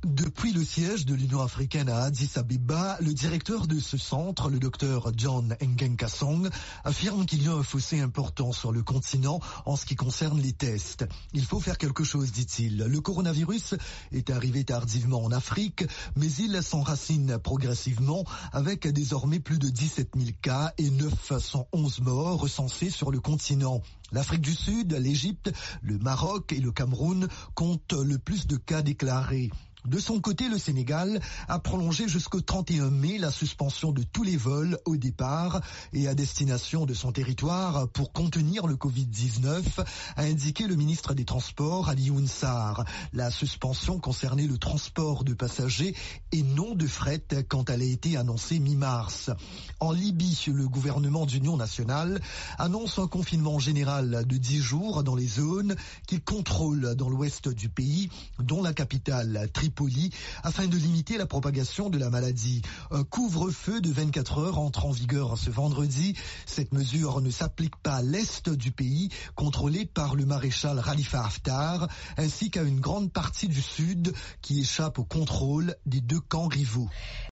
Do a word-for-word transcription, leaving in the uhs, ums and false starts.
Depuis le siège de l'Union africaine à Addis Abeba, le directeur de ce centre, le docteur John Nkengasong, affirme qu'il y a un fossé important sur le continent en ce qui concerne les tests. Il faut faire quelque chose, dit-il. Le coronavirus est arrivé tardivement en Afrique, mais il s'enracine progressivement avec désormais plus de dix-sept mille cas et neuf cent onze morts recensés sur le continent. L'Afrique du Sud, l'Égypte, le Maroc et le Cameroun comptent le plus de cas déclarés. De son côté, le Sénégal a prolongé jusqu'au trente et un mai la suspension de tous les vols au départ et à destination de son territoire pour contenir le covid dix-neuf, a indiqué le ministre des Transports, Alioune Sarr. La suspension concernait le transport de passagers et non de fret quand elle a été annoncée mi-mars. En Libye, le gouvernement d'union nationale annonce un confinement général de dix jours dans les zones qu'il contrôle dans l'ouest du pays, dont la capitale Tripoli, afin de limiter la propagation de la maladie. Un couvre-feu de vingt-quatre heures entre en vigueur ce vendredi. Cette mesure ne s'applique pas à l'est du pays, contrôlé par le maréchal Khalifa Haftar, ainsi qu'à une grande partie du sud qui échappe au contrôle des deux camps rivaux.